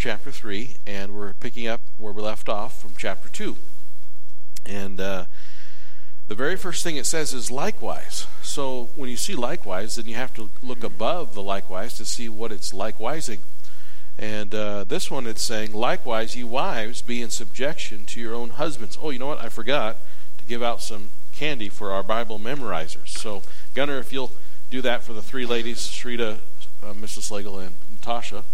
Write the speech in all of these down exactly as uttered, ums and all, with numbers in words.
chapter three, and we're picking up where we left off from chapter two. And uh, the very first thing it says is likewise. So when you see likewise, then you have to look above the likewise to see what it's likewising. And uh, this one it's saying, likewise, ye wives, be in subjection to your own husbands. Oh, you know what? I forgot to give out some candy for our Bible memorizers. So, Gunnar, if you'll do that for the three ladies, Shrita, uh, Missus Slagle, and Natasha.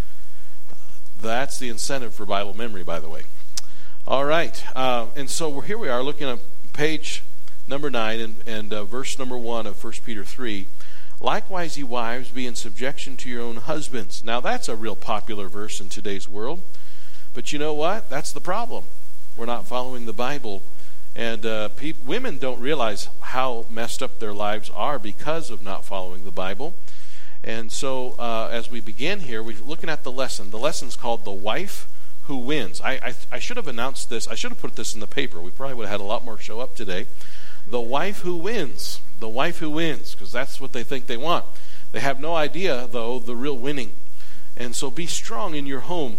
That's the incentive for Bible memory, by the way. All right. Uh, and so we're, here we are looking at page number nine and, and uh, verse number one of First Peter three. Likewise, ye wives, be in subjection to your own husbands. Now, that's a real popular verse in today's world. But you know what? That's the problem. We're not following the Bible. And uh, pe- women don't realize how messed up their lives are because of not following the Bible. And so, uh, as we begin here, we're looking at the lesson. The lesson's called The Wife Who Wins. I, I, I should have announced this. I should have put this in the paper. We probably would have had a lot more show up today. The wife who wins. The wife who wins, because that's what they think they want. They have no idea, though, the real winning. And so be strong in your home.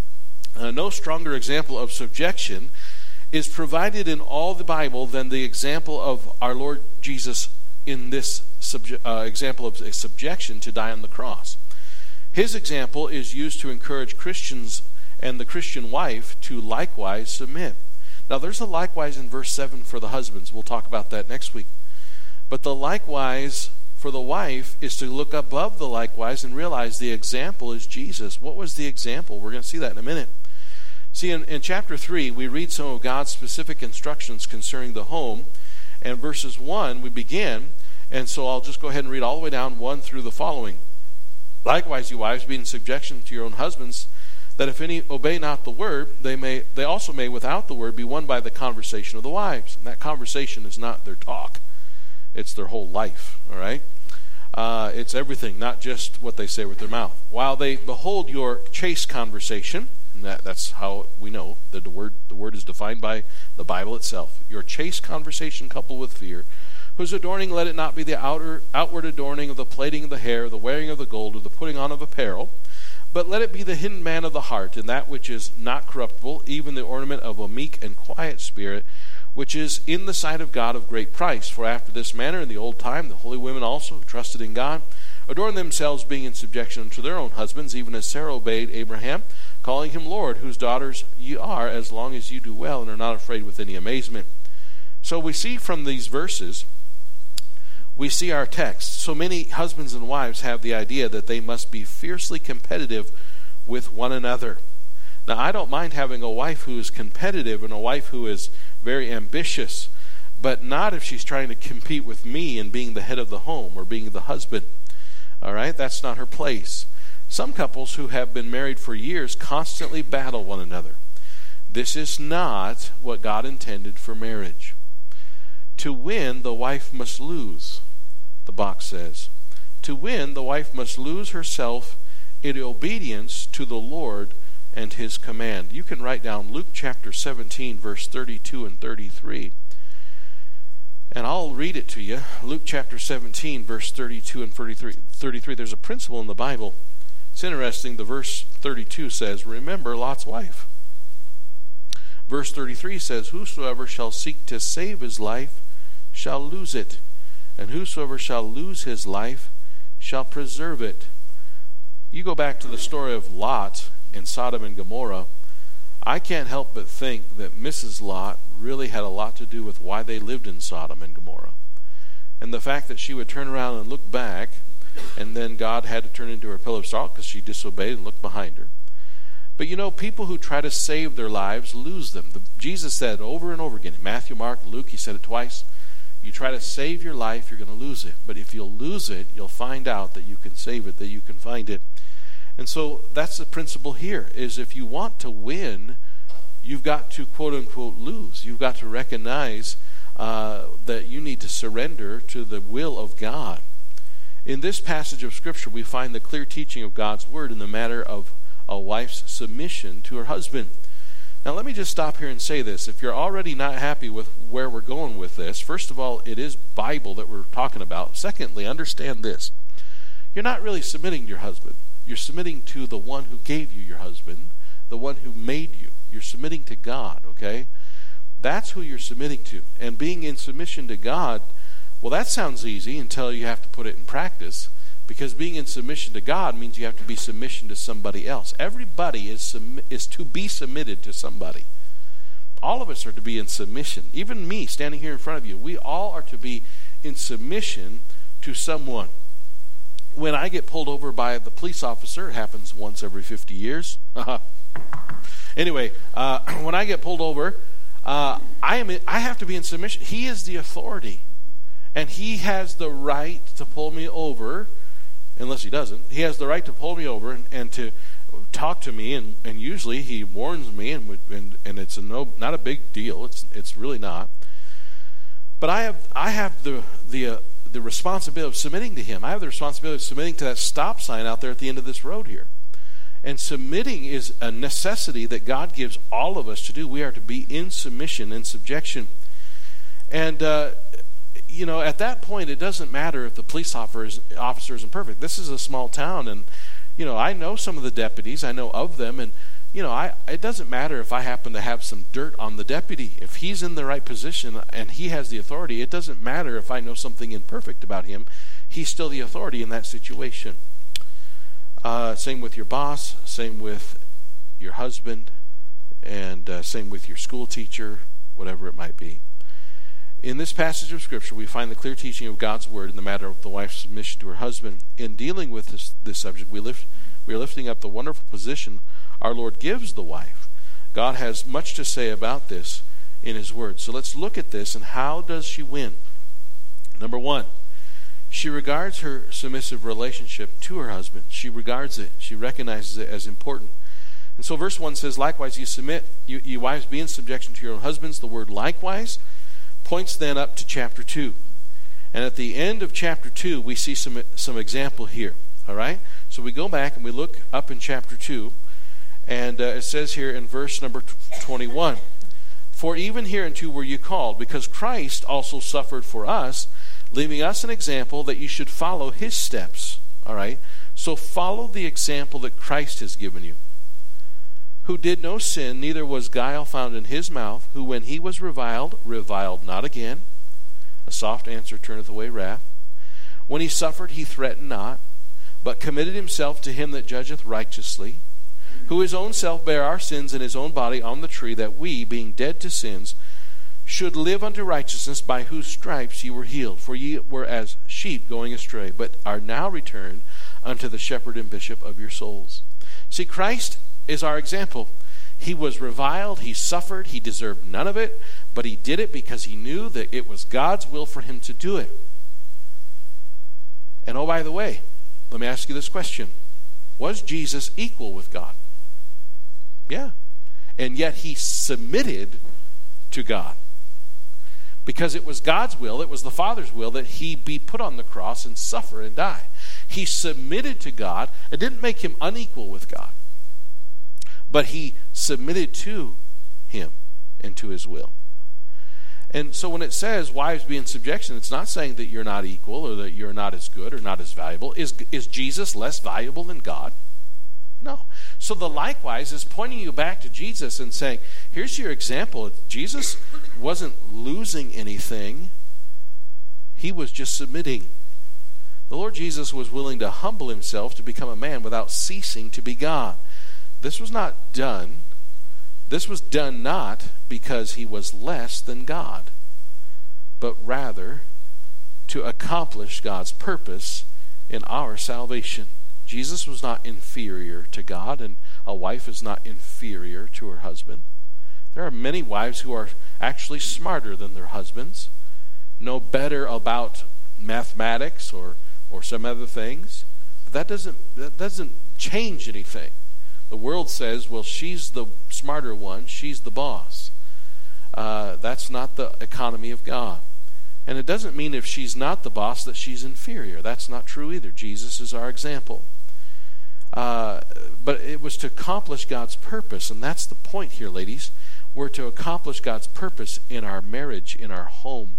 Uh, no stronger example of subjection is provided in all the Bible than the example of our Lord Jesus in this subje- uh, example of a subjection to die on the cross. His example is used to encourage Christians and the Christian wife to likewise submit. Now, there's a likewise in verse seven for the husbands. We'll talk about that next week. But the likewise for the wife is to look above the likewise and realize the example is Jesus. What was the example? We're going to see that in a minute. See, in, in chapter three, we read some of God's specific instructions concerning the home. And verses one, we begin. And so I'll just go ahead and read all the way down one through the following. Likewise, you wives, be in subjection to your own husbands, that if any obey not the word, they may they also may without the word be won by the conversation of the wives. And that conversation is not their talk. It's their whole life, all right? Uh, it's everything, not just what they say with their mouth. While they behold your chaste conversation, and that, that's how we know that the word the word is defined by the Bible itself. Your chaste conversation coupled with fear, whose adorning let it not be the outer outward adorning of the plaiting of the hair, the wearing of the gold, or the putting on of apparel, but let it be the hidden man of the heart, and that which is not corruptible, even the ornament of a meek and quiet spirit, which is in the sight of God of great price. For after this manner in the old time the holy women also, who trusted in God, adorned themselves, being in subjection unto their own husbands, even as Sarah obeyed Abraham, calling him Lord, whose daughters ye are, as long as you do well and are not afraid with any amazement. So we see from these verses, we see our text. So many husbands and wives have the idea that they must be fiercely competitive with one another. Now, I don't mind having a wife who is competitive and a wife who is very ambitious, but not if she's trying to compete with me in being the head of the home or being the husband. All right? That's not her place. Some couples who have been married for years constantly battle one another. This is not what God intended for marriage. To win, the wife must lose, the box says. To win, the wife must lose herself in obedience to the Lord and his command. You can write down Luke chapter seventeen, verse thirty-two and thirty-three. And I'll read it to you. Luke chapter seventeen, verse thirty-two and thirty-three. There's a principle in the Bible. It's interesting. The verse thirty-two says, remember Lot's wife. Verse thirty-three says, whosoever shall seek to save his life shall lose it, and whosoever shall lose his life shall preserve it. You go back to the story of Lot in Sodom and Gomorrah, I can't help but think that Missus Lot really had a lot to do with why they lived in Sodom and Gomorrah. And the fact that she would turn around and look back, and then God had to turn into her pillar of salt because she disobeyed and looked behind her. But you know, people who try to save their lives lose them. The, Jesus said over and over again, in Matthew, Mark, Luke, he said it twice, you try to save your life, you're going to lose it. But if you'll lose it, you'll find out that you can save it, that you can find it. And so that's the principle here, is if you want to win, you've got to quote-unquote lose. You've got to recognize uh, that you need to surrender to the will of God. In this passage of Scripture, we find the clear teaching of God's Word in the matter of a wife's submission to her husband. Now let me just stop here and say this. If you're already not happy with where we're going with this, first of all, it is Bible that we're talking about. Secondly, understand this. You're not really submitting to your husband. You're submitting to the one who gave you your husband, the one who made you. You're submitting to God, okay? That's who you're submitting to. And being in submission to God, well, that sounds easy until you have to put it in practice, because being in submission to God means you have to be submission to somebody else. Everybody is sum- is to be submitted to somebody. All of us are to be in submission. Even me, standing here in front of you, we all are to be in submission to someone. When I get pulled over by the police officer, it happens once every fifty years. Anyway, uh, when I get pulled over, uh, I am in, I have to be in submission. He is the authority, and he has the right to pull me over, unless he doesn't. He has the right to pull me over and, and to talk to me, and, and usually he warns me, and and, and it's a no, not a big deal. It's it's really not. But I have I have the the uh, the responsibility of submitting to him. I have the responsibility of submitting to that stop sign out there at the end of this road here. And submitting is a necessity that God gives all of us to do. We are to be in submission and subjection. And, uh, you know, at that point, it doesn't matter if the police officer, officer isn't perfect. This is a small town, and, you know, I know some of the deputies. I know of them, and, you know, I it doesn't matter if I happen to have some dirt on the deputy. If he's in the right position and he has the authority, it doesn't matter if I know something imperfect about him. He's still the authority in that situation. Uh, same with your boss, same with your husband, and uh, same with your school teacher, whatever it might be. In this passage of Scripture, we find the clear teaching of God's Word in the matter of the wife's submission to her husband. In dealing with this, this subject, we, lift, we are lifting up the wonderful position our Lord gives the wife. God has much to say about this in His Word. So let's look at this, and how does she win? Number one, she regards her submissive relationship to her husband. She regards it. She recognizes it as important. And so verse one says, likewise, you submit, you, you wives, be in subjection to your own husbands. The word likewise points then up to chapter two. And at the end of chapter two, we see some, some example here. All right? So we go back and we look up in chapter two. And uh, it says here in verse number twenty-one, for even hereunto were you called, because Christ also suffered for us, leaving us an example that you should follow his steps. All right? So follow the example that Christ has given you, who did no sin, neither was guile found in his mouth, who when he was reviled, reviled not again. A soft answer turneth away wrath. When he suffered, he threatened not, but committed himself to him that judgeth righteously, who his own self bare our sins in his own body on the tree, that we, being dead to sins, should live unto righteousness, by whose stripes ye were healed. For ye were as sheep going astray, but are now returned unto the shepherd and bishop of your souls. See, Christ is our example. He was reviled, he suffered, he deserved none of it, but he did it because he knew that it was God's will for him to do it. And oh, by the way, let me ask you this question. Was Jesus equal with God? Yeah. And yet he submitted to God. Because it was God's will, it was the Father's will that he be put on the cross and suffer and die. He submitted to God. It didn't make him unequal with God, but he submitted to him and to his will. And so when it says, wives be in subjection, it's not saying that you're not equal or that you're not as good or not as valuable. Is, is Jesus less valuable than God? No. So the likewise is pointing you back to Jesus and saying, here's your example. Jesus wasn't losing anything. He was just submitting. The Lord Jesus was willing to humble himself to become a man without ceasing to be God. This was not done. This was done not because he was less than God, but rather to accomplish God's purpose in our salvation. Jesus was not inferior to God, and a wife is not inferior to her husband. There are many wives who are actually smarter than their husbands, know better about mathematics or, or some other things. But that doesn't that doesn't change anything. The world says, well, she's the smarter one, she's the boss. Uh, that's not the economy of God. And it doesn't mean if she's not the boss that she's inferior. That's not true either. Jesus is our example. Uh, but it was to accomplish God's purpose, and that's the point here, ladies. We're to accomplish God's purpose in our marriage, in our home.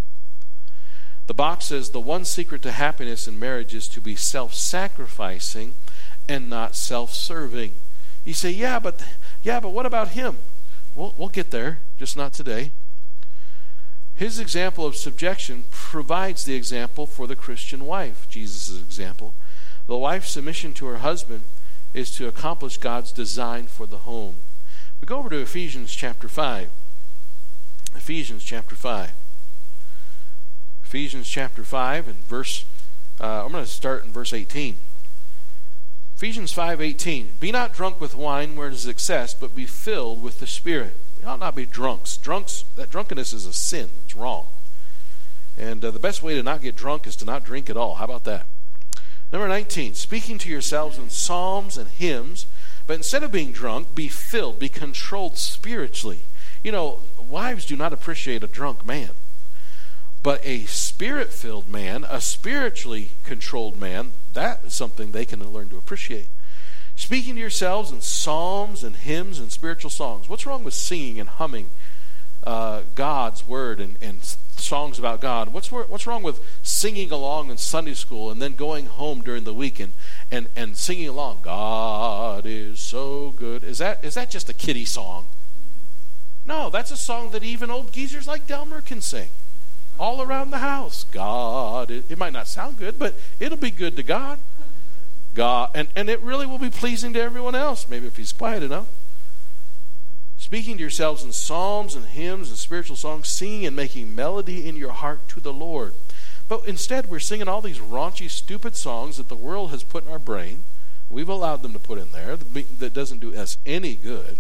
The box says the one secret to happiness in marriage is to be self-sacrificing and not self-serving. You say, yeah, but yeah, but what about him? We'll, we'll get there, just not today. His example of subjection provides the example for the Christian wife, Jesus' example. The wife's submission to her husband is to accomplish God's design for the home. We go over to Ephesians chapter five. Ephesians chapter five. Ephesians chapter five and verse, uh, I'm going to start in verse eighteen. Ephesians five eighteen. Be not drunk with wine where it is excess, but be filled with the Spirit. We ought not be drunks. Drunks, that drunkenness is a sin. It's wrong. And uh, the best way to not get drunk is to not drink at all. How about that? Number nineteen. Speaking to yourselves in psalms and hymns, but instead of being drunk, be filled, be controlled spiritually. You know, wives do not appreciate a drunk man. But a spirit-filled man, a spiritually controlled man, that is something they can learn to appreciate. Speaking to yourselves in psalms and hymns and spiritual songs. What's wrong with singing and humming uh, God's word and, and songs about God? What's what's wrong with singing along in Sunday school and then going home during the weekend and, and singing along, God is so good? Is that is that just a kiddie song? No, that's a song that even old geezers like Delmer can sing. All around the house. God, it, it might not sound good, but it'll be good to God. God, and, and it really will be pleasing to everyone else, maybe if he's quiet enough. Speaking to yourselves in psalms and hymns and spiritual songs, singing and making melody in your heart to the Lord. But instead, we're singing all these raunchy, stupid songs that the world has put in our brain. We've allowed them to put in there that doesn't do us any good.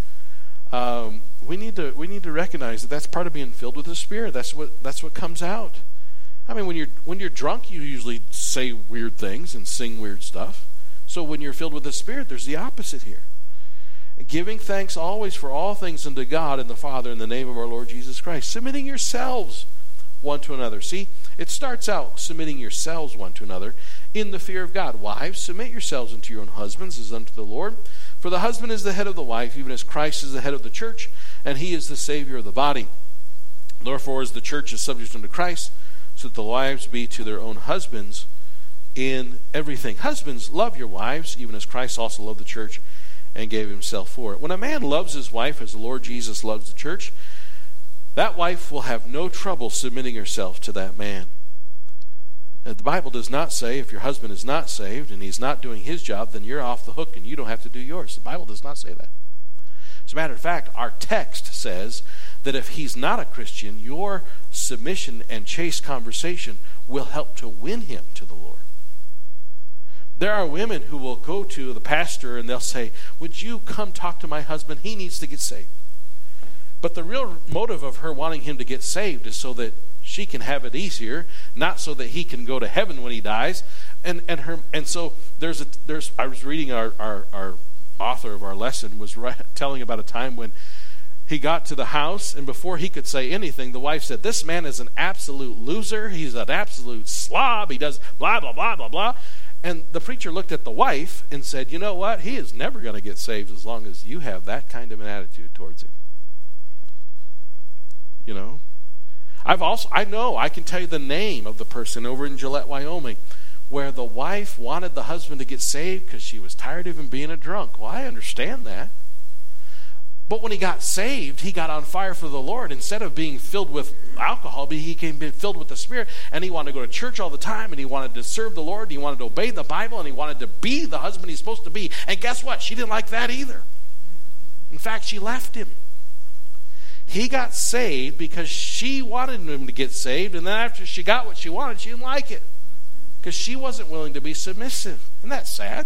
Um, we need to we need to recognize that that's part of being filled with the Spirit. That's what that's what comes out. I mean, when you're when you're drunk, you usually say weird things and sing weird stuff. So when you're filled with the Spirit, there's the opposite here. Giving thanks always for all things unto God and the Father in the name of our Lord Jesus Christ. Submitting yourselves one to another. See, it starts out submitting yourselves one to another in the fear of God. Wives, submit yourselves unto your own husbands as unto the Lord. For the husband is the head of the wife, even as Christ is the head of the church, and he is the Savior of the body. Therefore, as the church is subject unto Christ, so that the wives be to their own husbands in everything. Husbands, love your wives, even as Christ also loved the church and gave himself for it. When a man loves his wife as the Lord Jesus loves the church, that wife will have no trouble submitting herself to that man. The Bible does not say if your husband is not saved and he's not doing his job, then you're off the hook and you don't have to do yours. The Bible does not say that. As a matter of fact, our text says that if he's not a Christian, your submission and chaste conversation will help to win him to the Lord. There are women who will go to the pastor and they'll say, would you come talk to my husband? He needs to get saved. But the real motive of her wanting him to get saved is so that she can have it easier, not so that he can go to heaven when he dies. And and her and so there's a there's I was reading our our, our author of our lesson was right, telling about a time when he got to the house and before he could say anything, the wife said, "This man is an absolute loser. He's an absolute slob. He does blah blah blah blah blah." And the preacher looked at the wife and said, "You know what? He is never going to get saved as long as you have that kind of an attitude towards him." You know. I've also, I know, I can tell you the name of the person over in Gillette, Wyoming, where the wife wanted the husband to get saved because she was tired of him being a drunk. Well, I understand that. But when he got saved, he got on fire for the Lord. Instead of being filled with alcohol, he became filled with the Spirit, and he wanted to go to church all the time, and he wanted to serve the Lord, and he wanted to obey the Bible, and he wanted to be the husband he's supposed to be. And guess what? She didn't like that either. In fact, she left him. He got saved because she wanted him to get saved, and then after she got what she wanted, she didn't like it because she wasn't willing to be submissive. Isn't that sad?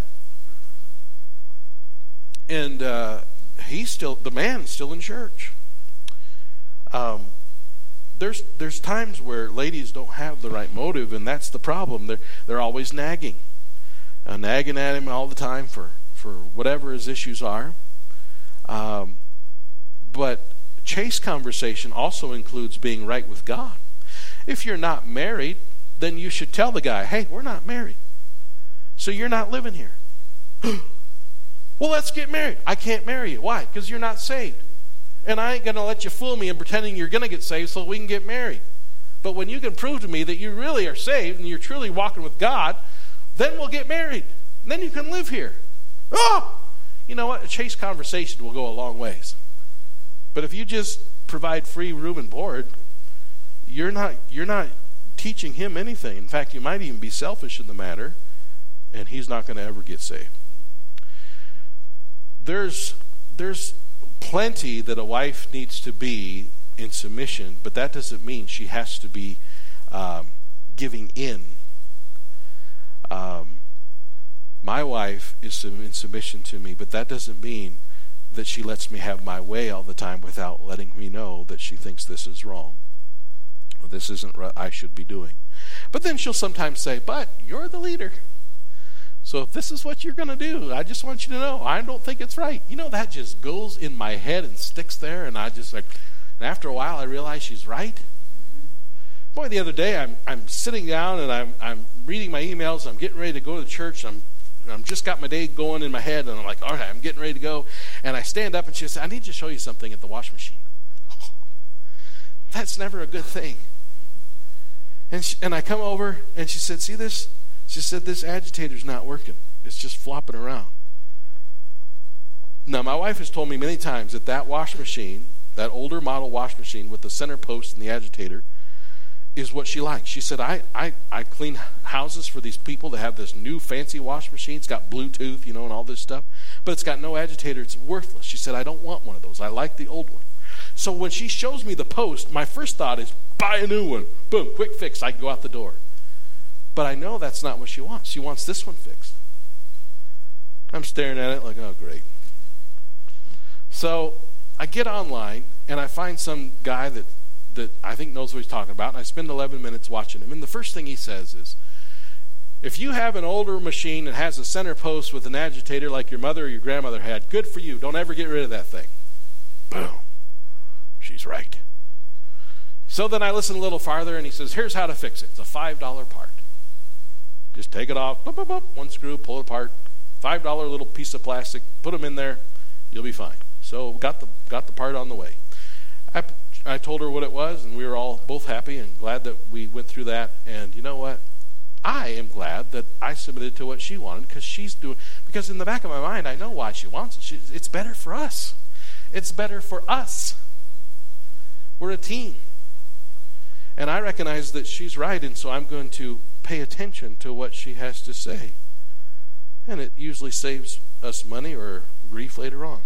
And uh, he's still, the man's still in church. Um, there's there's times where ladies don't have the right motive, and that's the problem. They're they're always nagging, uh, nagging at him all the time for for whatever his issues are. Um, but chaste conversation also includes being right with God. If you're not married, then you should tell the guy, hey, we're not married, so you're not living here. Well, let's get married. I can't marry you. Why? Because you're not saved. And I ain't going to let you fool me in pretending you're going to get saved so we can get married. But when you can prove to me that you really are saved and you're truly walking with God, then we'll get married. And then you can live here. Oh! You know what? A chaste conversation will go a long ways. But if you just provide free room and board, you're not you're not teaching him anything. In fact, you might even be selfish in the matter, and he's not going to ever get saved. There's there's plenty that a wife needs to be in submission, but that doesn't mean she has to be um, giving in. Um, my wife is in submission to me, but that doesn't mean that she lets me have my way all the time without letting me know that she thinks this is wrong. Or this isn't what I should be doing. But then she'll sometimes say, but you're the leader. So if this is what you're going to do, I just want you to know, I don't think it's right. You know, that just goes in my head and sticks there, and I just like, and after a while I realize she's right. Boy, the other day I'm I'm sitting down and I'm I'm reading my emails. I'm getting ready to go to church. I'm I'm just got my day going in my head, and I'm like, all right, I'm getting ready to go. And I stand up, and she says, I need to show you something at the washing machine. That's never a good thing. And she, and I come over, and she said, see this? She said, this agitator's not working. It's just flopping around. Now, my wife has told me many times that that wash machine, that older model wash machine with the center post and the agitator, is what she likes. She said, I, I, I clean houses for these people that have this new fancy wash machine. It's got Bluetooth, you know, and all this stuff. But it's got no agitator. It's worthless. She said, I don't want one of those. I like the old one. So when she shows me the post, my first thought is, buy a new one. Boom, quick fix. I can go out the door. But I know that's not what she wants. She wants this one fixed. I'm staring at it like, oh, great. So I get online, and I find some guy that that I think knows what he's talking about, and I spend eleven minutes watching him. And the first thing he says is, if you have an older machine that has a center post with an agitator like your mother or your grandmother had, good for you. Don't ever get rid of that thing. Boom. She's right. So then I listen a little farther, and he says, here's how to fix it. It's a five dollar part. Just take it off, boop, boop, boop, one screw, pull it apart, five dollar little piece of plastic, put them in there, you'll be fine. So got the got the part on the way. I I told her what it was, and we were all both happy and glad that we went through that. And you know what? I am glad that I submitted to what she wanted, because she's doing. Because in the back of my mind, I know why she wants it. She, it's better for us. It's better for us. We're a team, and I recognize that she's right, and so I'm going to pay attention to what she has to say. And it usually saves us money or grief later on.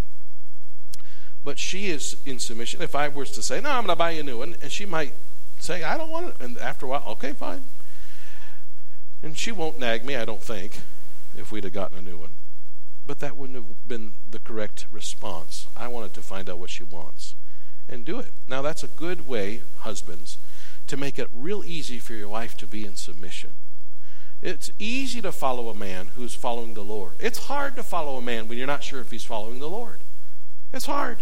But she is in submission. If I was to say, no, I'm going to buy you a new one, and she might say, I don't want it. And after a while, okay, fine. And she won't nag me, I don't think, if we'd have gotten a new one. But that wouldn't have been the correct response. I wanted to find out what she wants and do it. Now, that's a good way, husbands, to make it real easy for your wife to be in submission. It's easy to follow a man who's following the Lord. It's hard to follow a man when you're not sure if he's following the Lord. It's hard.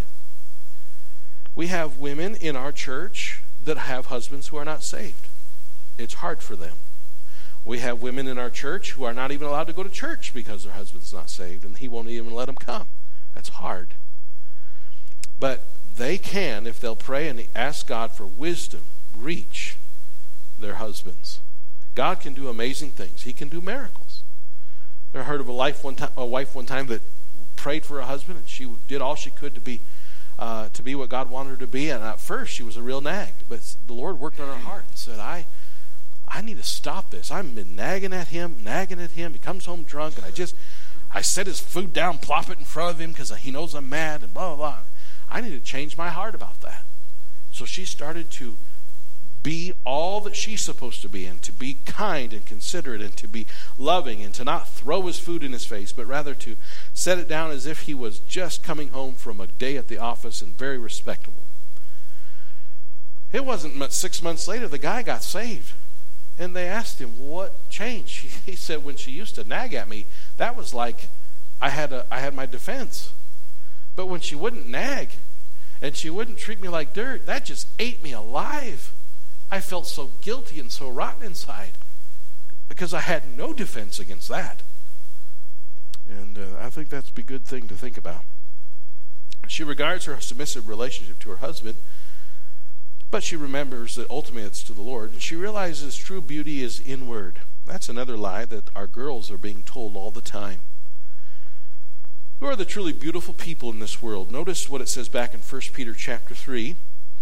We have women in our church that have husbands who are not saved. It's hard for them. We have women in our church who are not even allowed to go to church because their husband's not saved, and he won't even let them come. That's hard. But they can, if they'll pray and ask God for wisdom, reach their husbands. God can do amazing things. He can do miracles. I heard of a, life one time, a wife one time that prayed for a husband, and she did all she could to be uh, to be what God wanted her to be. And at first, she was a real nag, but the Lord worked on her heart and said, "I, I need to stop this. I've been nagging at him, nagging at him. He comes home drunk, and I just, I set his food down, plop it in front of him because he knows I'm mad, and blah blah blah. I need to change my heart about that." So she started to be all that she's supposed to be, and to be kind and considerate, and to be loving, and to not throw his food in his face, but rather to set it down as if he was just coming home from a day at the office and very respectable. It wasn't much, six months later, the guy got saved. And they asked him, what changed? He, he said, when she used to nag at me, that was like I had a, I had my defense. But when she wouldn't nag, and she wouldn't treat me like dirt, that just ate me alive. I felt so guilty and so rotten inside because I had no defense against that. And uh, I think that's a good thing to think about. She regards her submissive relationship to her husband, but she remembers that ultimately it's to the Lord, and she realizes true beauty is inward. That's another lie that our girls are being told all the time. Who are the truly beautiful people in this world? Notice what it says back in First Peter chapter three.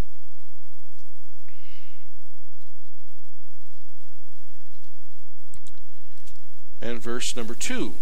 And verse number two.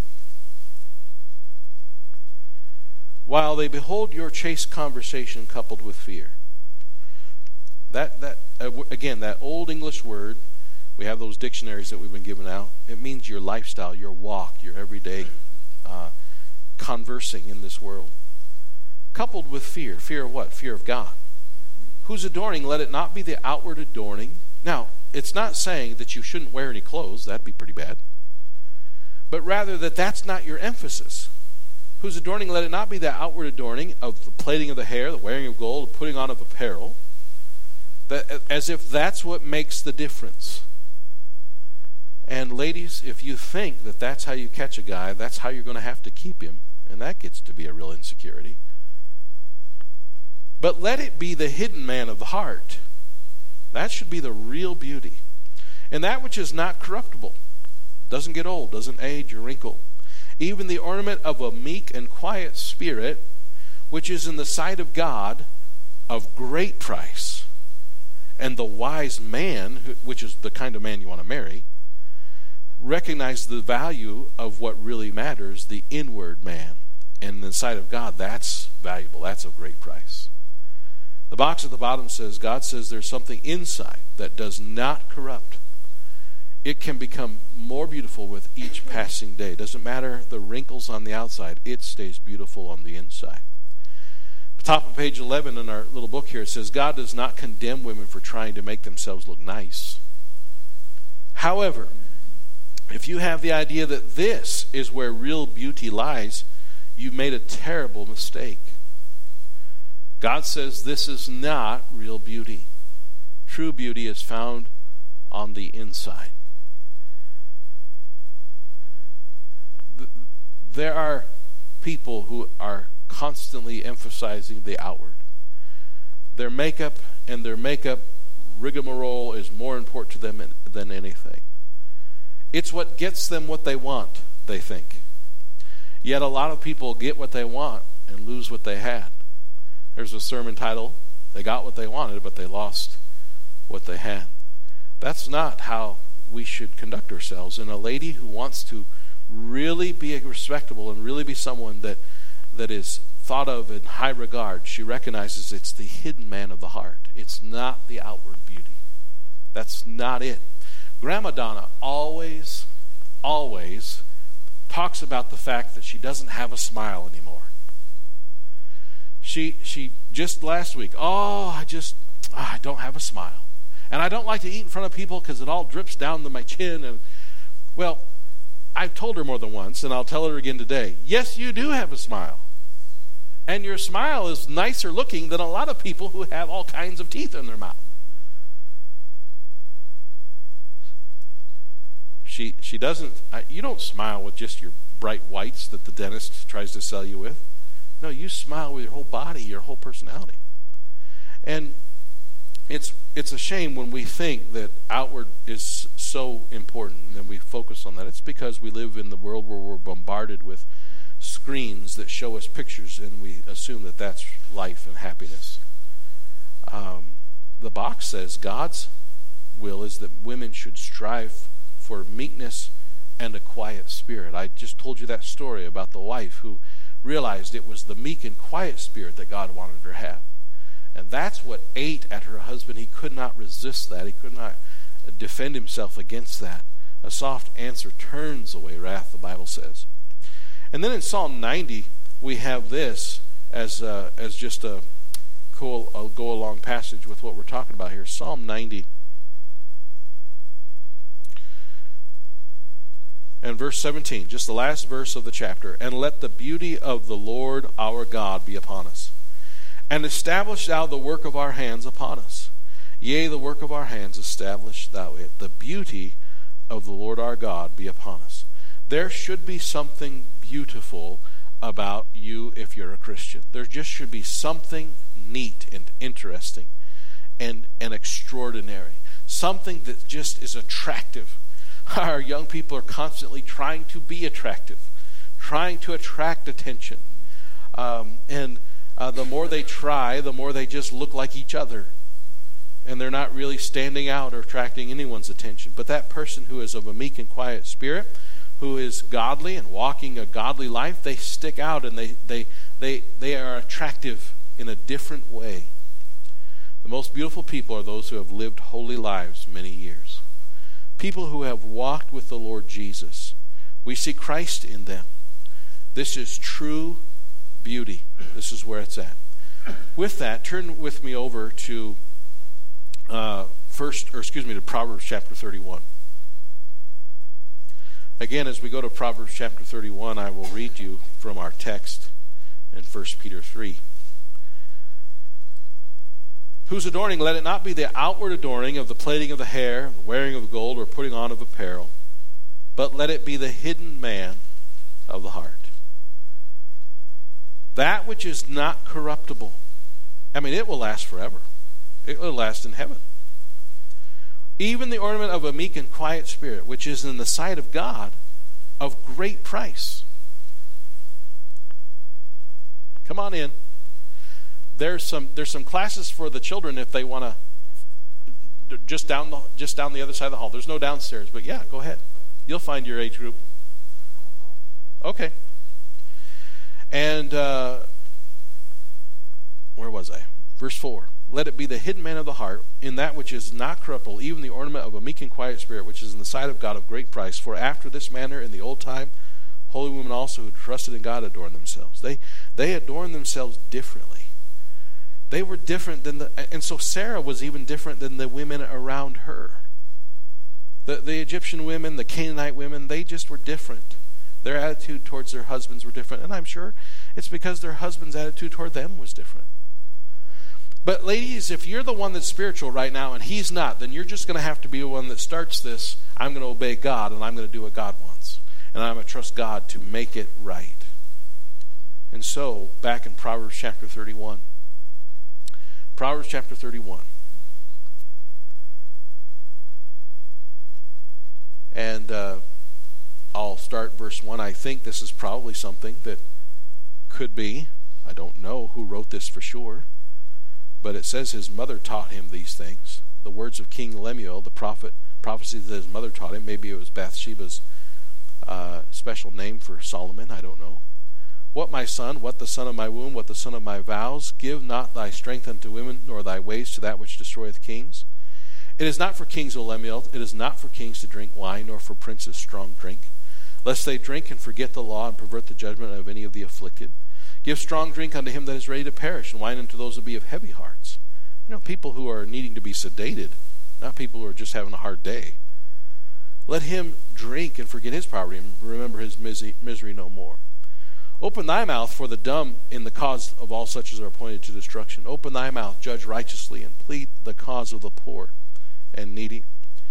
While they behold your chaste conversation coupled with fear. That, that uh, again, that old English word, we have those dictionaries that we've been giving out. It means your lifestyle, your walk, your everyday uh, conversing in this world. Coupled with fear. Fear of what? Fear of God. Whose adorning, let it not be the outward adorning. Now, it's not saying that you shouldn't wear any clothes. That'd be pretty bad. But rather that that's not your emphasis. Whose adorning, let it not be the outward adorning of the plaiting of the hair, the wearing of gold, the putting on of apparel. That, as if that's what makes the difference. And ladies, if you think that that's how you catch a guy, that's how you're going to have to keep him. And that gets to be a real insecurity. But let it be the hidden man of the heart. That should be the real beauty. And that which is not corruptible, doesn't get old, doesn't age or wrinkle. Even the ornament of a meek and quiet spirit, which is in the sight of God of great price. And the wise man, which is the kind of man you want to marry, recognize the value of what really matters, the inward man. And in the sight of God, that's valuable. That's of great price. The box at the bottom says, God says there's something inside that does not corrupt. It can become more beautiful with each passing day. It doesn't matter the wrinkles on the outside. It stays beautiful on the inside. Top of page eleven in our little book here, it says, God does not condemn women for trying to make themselves look nice. However, if you have the idea that this is where real beauty lies, you've made a terrible mistake. God says this is not real beauty. True beauty is found on the inside. There are people who are constantly emphasizing the outward. Their makeup and their makeup rigmarole is more important to them than anything. It's what gets them what they want, they think. Yet a lot of people get what they want and lose what they had. There's a sermon title, They Got What They Wanted, but They Lost What They Had. That's not how we should conduct ourselves. And a lady who wants to really be respectable and really be someone that that is thought of in high regard, she recognizes it's the hidden man of the heart. It's not the outward beauty. That's not it. Grandma Donna always, always talks about the fact that she doesn't have a smile anymore. She she just last week, oh, I just, oh, I don't have a smile. And I don't like to eat in front of people because it all drips down to my chin. And well, I've told her more than once, and I'll tell her again today, yes, you do have a smile. And your smile is nicer looking than a lot of people who have all kinds of teeth in their mouth. She she doesn't, you don't smile with just your bright whites that the dentist tries to sell you with. No, you smile with your whole body, your whole personality. And it's it's a shame when we think that outward is so important and then we focus on that. It's because we live in the world where we're bombarded with screens that show us pictures and we assume that that's life and happiness. Um, the box says God's will is that women should strive for meekness and a quiet spirit. I just told you that story about the wife who realized it was the meek and quiet spirit that God wanted her to have. And that's what ate at her husband. He could not resist that. He could not defend himself against that. A soft answer turns away wrath, the Bible says. And then in Psalm ninety, we have this as uh, as just a cool a go-along passage with what we're talking about here. Psalm ninety. And verse seventeen, just the last verse of the chapter. And let the beauty of the Lord our God be upon us. And establish thou the work of our hands upon us. Yea, the work of our hands establish thou it. The beauty of the Lord our God be upon us. There should be something beautiful about you if you're a Christian. There just should be something neat and interesting and, and extraordinary. Something that just is attractive. Our young people are constantly trying to be attractive, trying to attract attention. Um, and uh, the more they try, the more they just look like each other. And they're not really standing out or attracting anyone's attention. But that person who is of a meek and quiet spirit, who is godly and walking a godly life, they stick out and they, they, they, they are attractive in a different way. The most beautiful people are those who have lived holy lives many years. People who have walked with the Lord Jesus. We see Christ in them. This is true beauty. This is where it's at. With that, turn with me over to uh, first, or excuse me, to Proverbs chapter thirty-one. Again, as we go to Proverbs chapter thirty-one, I will read you from our text in First Peter three. Whose adorning, let it not be the outward adorning of the plaiting of the hair, the wearing of gold, or putting on of apparel, but let it be the hidden man of the heart. That which is not corruptible. I mean, it will last forever. It will last in heaven. Even the ornament of a meek and quiet spirit, which is in the sight of God of great price. Come on in. There's some there's some classes for the children if they want to just down the just down the other side of the hall. There's no downstairs, but yeah, go ahead. You'll find your age group. Okay. And uh, where was I? Verse four. Let it be the hidden man of the heart, in that which is not corruptible, even the ornament of a meek and quiet spirit, which is in the sight of God of great price. For after this manner in the old time, holy women also who trusted in God adorned themselves. They they adorned themselves differently. They were different than the, and so Sarah was even different than the women around her. The the Egyptian women, the Canaanite women, they just were different. Their attitude towards their husbands were different, and I'm sure it's because their husband's attitude toward them was different. But ladies, if you're the one that's spiritual right now and he's not, then you're just going to have to be the one that starts this. I'm going to obey God and I'm going to do what God wants. And I'm going to trust God to make it right. And so, back in Proverbs chapter thirty-one. Proverbs chapter thirty-one. And uh, I'll start verse one. I think this is probably something that could be, I don't know who wrote this for sure, but it says his mother taught him these things. The words of King Lemuel, the prophet, prophecy that his mother taught him. Maybe it was Bathsheba's uh, special name for Solomon. I don't know. What, my son, what the son of my womb, what the son of my vows, give not thy strength unto women, nor thy ways to that which destroyeth kings. It is not for kings, O Lemuel, it is not for kings to drink wine, nor for princes strong drink, lest they drink and forget the law and pervert the judgment of any of the afflicted. Give strong drink unto him that is ready to perish, and wine unto those that be of heavy hearts. You know, people who are needing to be sedated, not people who are just having a hard day. Let him drink and forget his poverty, and remember his misery, misery no more. Open thy mouth for the dumb in the cause of all such as are appointed to destruction. Open thy mouth, judge righteously, and plead the cause of the poor and needy.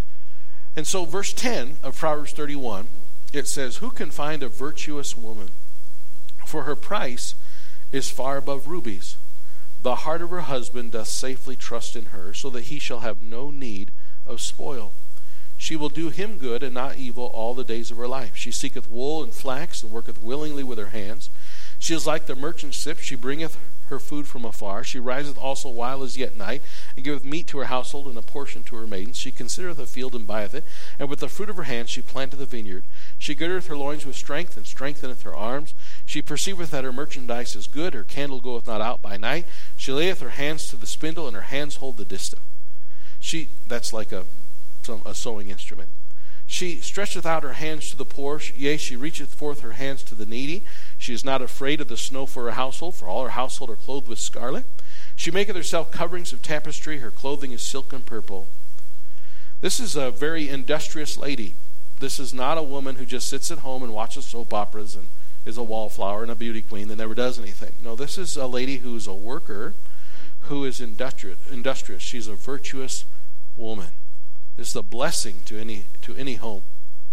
And so verse ten of Proverbs thirty-one, it says, who can find a virtuous woman? For her price is far above rubies. The heart of her husband doth safely trust in her, so that he shall have no need of spoil. She will do him good and not evil all the days of her life. She seeketh wool and flax, and worketh willingly with her hands. She is like the merchant ship. She bringeth her food from afar. She riseth also while is yet night, and giveth meat to her household and a portion to her maidens. She considereth a field and buyeth it, and with the fruit of her hands she planteth a vineyard. She girdeth her loins with strength, and strengtheneth her arms. She perceiveth that her merchandise is good. Her candle goeth not out by night. She layeth her hands to the spindle, and her hands hold the distaff. She, that's like a, a sewing instrument. She stretcheth out her hands to the poor. Yea, she reacheth forth her hands to the needy. She is not afraid of the snow for her household, for all her household are clothed with scarlet. She maketh herself coverings of tapestry. Her clothing is silk and purple. This is a very industrious lady. This is not a woman who just sits at home and watches soap operas and is a wallflower and a beauty queen that never does anything. No, this is a lady who's a worker, who is industrious. industrious. She's a virtuous woman. This is a blessing to any to any home.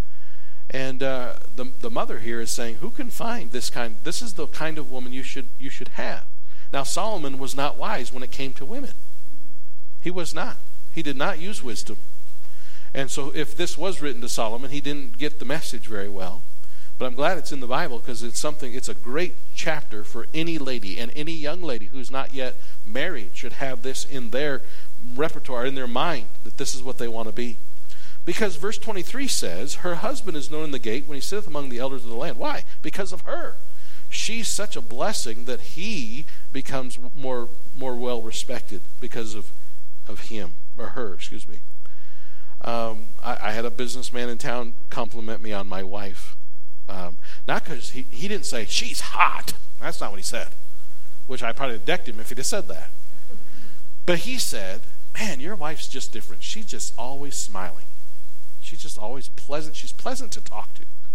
And uh, the the mother here is saying, who can find this kind? This is the kind of woman you should you should have. Now, Solomon was not wise when it came to women. He was not. He did not use wisdom. And so if this was written to Solomon, he didn't get the message very well. But I'm glad it's in the Bible because it's something, it's a great chapter for any lady, and any young lady who's not yet married should have this in their repertoire, in their mind, that this is what they want to be. Because verse twenty-three says, her husband is known in the gate when he sitteth among the elders of the land. Why? Because of her. She's such a blessing that he becomes more more well respected because of, of him, or her, excuse me. Um, I, I had a businessman in town compliment me on my wife. Um, not because he, he didn't say, she's hot. That's not what he said. Which I probably decked him if he'd have said that. But he said, man, your wife's just different. She's just always smiling. She's just always pleasant. She's pleasant to talk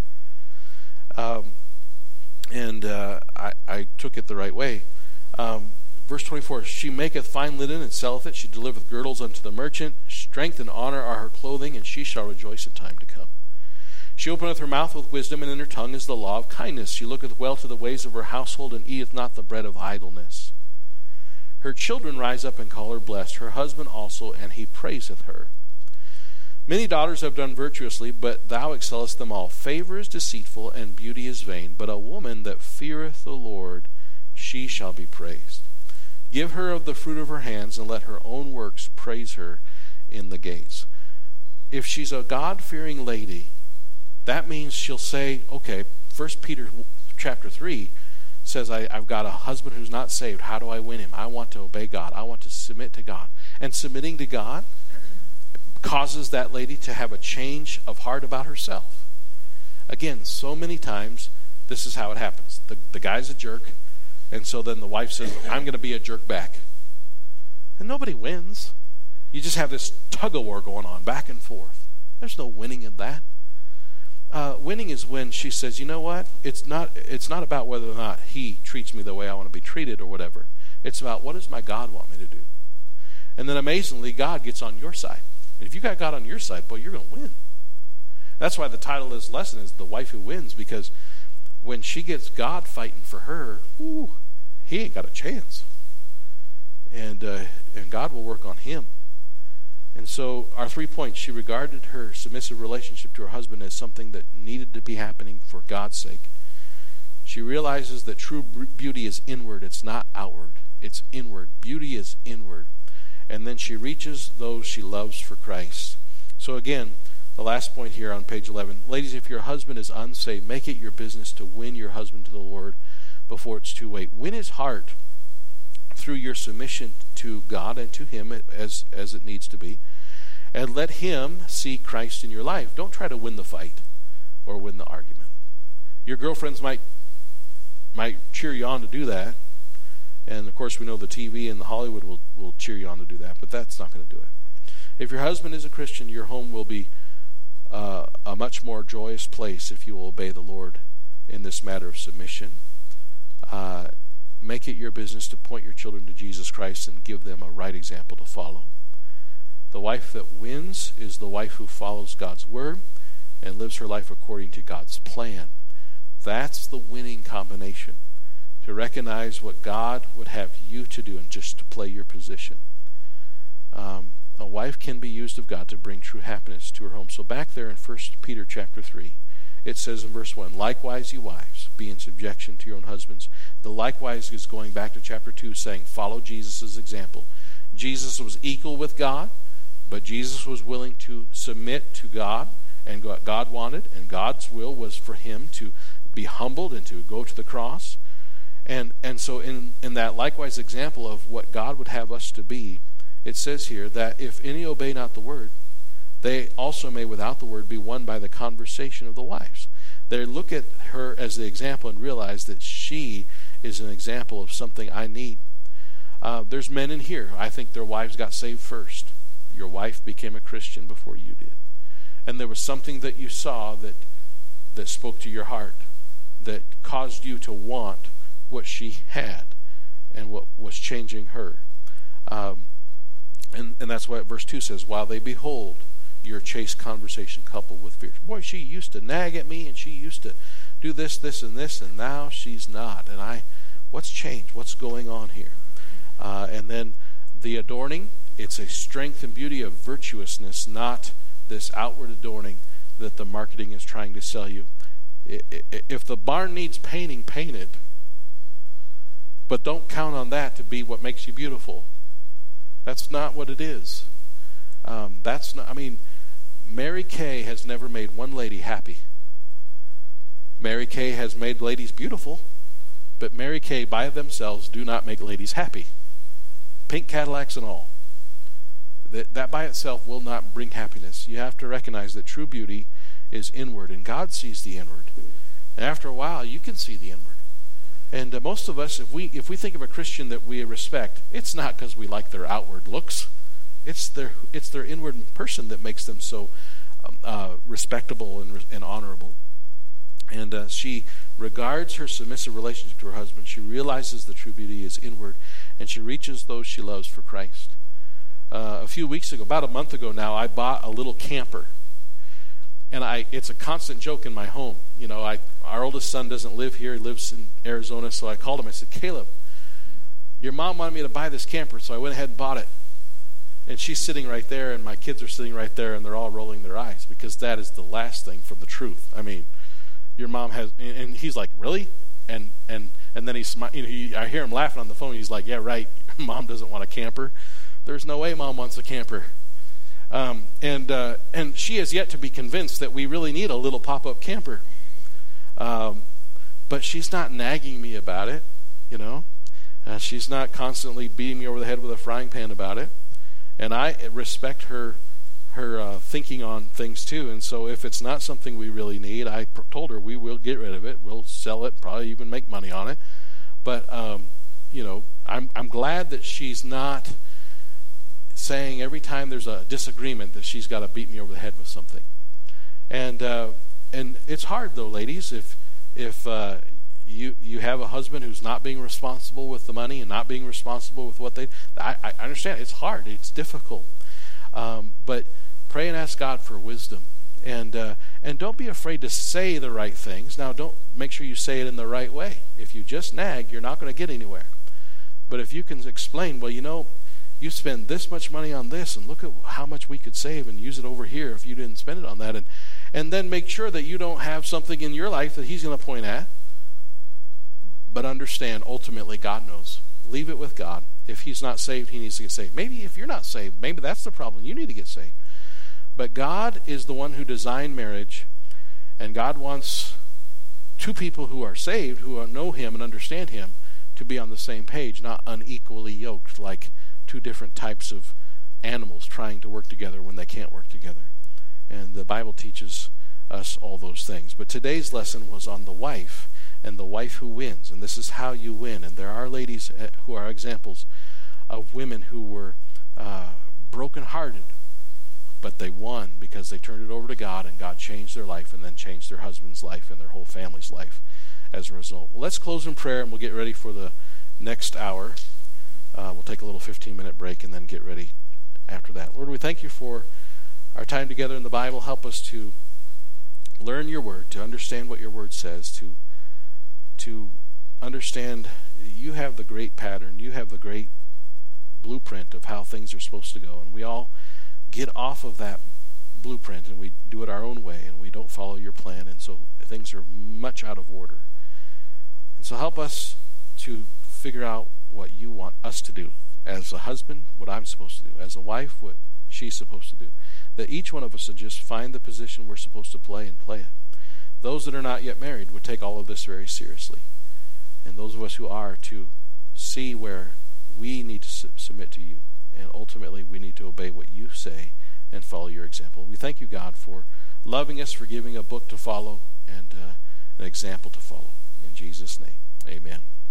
to. Um, and uh, I, I took it the right way. Um, verse twenty-four, she maketh fine linen and selleth it. She delivereth girdles unto the merchant. Strength and honor are her clothing, and she shall rejoice in time to come. She openeth her mouth with wisdom, and in her tongue is the law of kindness. She looketh well to the ways of her household, and eateth not the bread of idleness. Her children rise up and call her blessed, her husband also, and he praiseth her. Many daughters have done virtuously, but thou excellest them all. Favor is deceitful, and beauty is vain, but a woman that feareth the Lord, she shall be praised. Give her of the fruit of her hands, and let her own works praise her in the gates. If she's a God-fearing lady, that means she'll say, okay, First Peter chapter three says, I, I've got a husband who's not saved. How do I win him? I want to obey God. I want to submit to God. And submitting to God causes that lady to have a change of heart about herself. Again, so many times, this is how it happens. The, the guy's a jerk, and so then the wife says, I'm going to be a jerk back. And nobody wins. You just have this tug-of-war going on, back and forth. There's no winning in that. Uh, winning is when she says, you know what? It's not it's not about whether or not he treats me the way I want to be treated or whatever. It's about, what does my God want me to do? And then amazingly, God gets on your side. And if you got God on your side, boy, you're going to win. That's why the title of this lesson is The Wife Who Wins, because when she gets God fighting for her, whoo, he ain't got a chance. And, uh, and God will work on him. And so our three points, she regarded her submissive relationship to her husband as something that needed to be happening for God's sake. She realizes that true beauty is inward. It's not outward. It's inward. Beauty is inward. And then she reaches those she loves for Christ. So again, the last point here on page eleven. Ladies, if your husband is unsaved, make it your business to win your husband to the Lord before it's too late. Win his heart through your submission to God and to him as, as it needs to be. And let him see Christ in your life. Don't try to win the fight or win the argument. Your girlfriends might might cheer you on to do that. And of course we know the T V and the Hollywood will, will cheer you on to do that, but that's not going to do it. If your husband is a Christian, your home will be uh, a much more joyous place if you will obey the Lord in this matter of submission. Uh, make it your business to point your children to Jesus Christ and give them a right example to follow. The wife that wins is the wife who follows God's word and lives her life according to God's plan. That's the winning combination. To recognize what God would have you to do and just to play your position. Um, a wife can be used of God to bring true happiness to her home. So back there in First Peter chapter three, it says in verse one, likewise, you wives, be in subjection to your own husbands. The likewise is going back to chapter two, saying, follow Jesus' example. Jesus was equal with God, but Jesus was willing to submit to God and what God wanted, and God's will was for him to be humbled and to go to the cross. And and so in, in that likewise example of what God would have us to be, it says here that if any obey not the word, they also may without the word be won by the conversation of the wives. They look at her as the example and realize that she is an example of something I need. Uh, there's men in here, I think their wives got saved first. Your wife became a Christian before you did. And there was something that you saw that that spoke to your heart, that caused you to want what she had and what was changing her. Um, and, and that's what verse two says, while they behold your chaste conversation coupled with fear. Boy, she used to nag at me and she used to do this, this, and this, and now she's not. And I, what's changed? What's going on here? Uh, and then the adorning, it's a strength and beauty of virtuousness, not this outward adorning that the marketing is trying to sell you. If the barn needs painting, paint it. But don't count on that to be what makes you beautiful. That's not what it is. Um, that's not, I mean, Mary Kay has never made one lady happy. Mary Kay has made ladies beautiful, but Mary Kay by themselves do not make ladies happy. Pink Cadillacs and all. That, that by itself will not bring happiness. You have to recognize that true beauty is inward, and God sees the inward. And after a while, you can see the inward. And uh, most of us, if we if we think of a Christian that we respect, it's not because we like their outward looks. It's their it's their inward person that makes them so um, uh, respectable and, and honorable. And uh, she regards her submissive relationship to her husband. She realizes the true beauty is inward, and she reaches those she loves for Christ. Uh, a few weeks ago, about a month ago now, I bought a little camper. And I, it's a constant joke in my home. You know, I, our oldest son doesn't live here. He lives in Arizona. So I called him. I said, Caleb, your mom wanted me to buy this camper, so I went ahead and bought it. And she's sitting right there, and my kids are sitting right there, and they're all rolling their eyes because that is the last thing from the truth. I mean, your mom has, and he's like, really? And and and then he's, you know, he, I hear him laughing on the phone. He's like, yeah, right. Mom doesn't want a camper. There's no way Mom wants a camper. Um, and uh, and she has yet to be convinced that we really need a little pop-up camper. Um, but she's not nagging me about it, you know. Uh, she's not constantly beating me over the head with a frying pan about it. And I respect her her uh, thinking on things too. And so if it's not something we really need, I pr- told her we will get rid of it. We'll sell it, probably even make money on it. But, um, you know, I'm I'm glad that she's not saying every time there's a disagreement that she's got to beat me over the head with something. And uh, and it's hard though, ladies, if if uh, you you have a husband who's not being responsible with the money and not being responsible with what they. I, I understand it's hard, it's difficult, um, but pray and ask God for wisdom, and uh, and don't be afraid to say the right things. Now, don't make sure you say it in the right way. If you just nag, you're not going to get anywhere. But if you can explain, well, you know, you spend this much money on this, and look at how much we could save and use it over here if you didn't spend it on that. And, and then make sure that you don't have something in your life that he's going to point at. But understand, ultimately, God knows. Leave it with God. If he's not saved, he needs to get saved. Maybe if you're not saved, maybe that's the problem. You need to get saved. But God is the one who designed marriage, and God wants two people who are saved, who know him and understand him, to be on the same page, not unequally yoked like two different types of animals trying to work together when they can't work together. And the Bible teaches us all those things. But today's lesson was on the wife and the wife who wins. And this is how you win. And there are ladies who are examples of women who were uh, brokenhearted, but they won because they turned it over to God, and God changed their life and then changed their husband's life and their whole family's life as a result. Well, let's close in prayer, and we'll get ready for the next hour. Uh, we'll take a little fifteen-minute break and then get ready after that. Lord, we thank you for our time together in the Bible. Help us to learn your word, to understand what your word says, to to understand you have the great pattern, you have the great blueprint of how things are supposed to go. And we all get off of that blueprint and we do it our own way and we don't follow your plan. And so things are much out of order. And so help us to figure out what you want us to do. As a husband, what I'm supposed to do. As a wife, what she's supposed to do. That each one of us would just find the position we're supposed to play and play it. Those that are not yet married would take all of this very seriously. And those of us who are, to see where we need to su- submit to you. And ultimately, we need to obey what you say and follow your example. We thank you, God, for loving us, for giving a book to follow and uh, an example to follow. In Jesus' name, amen.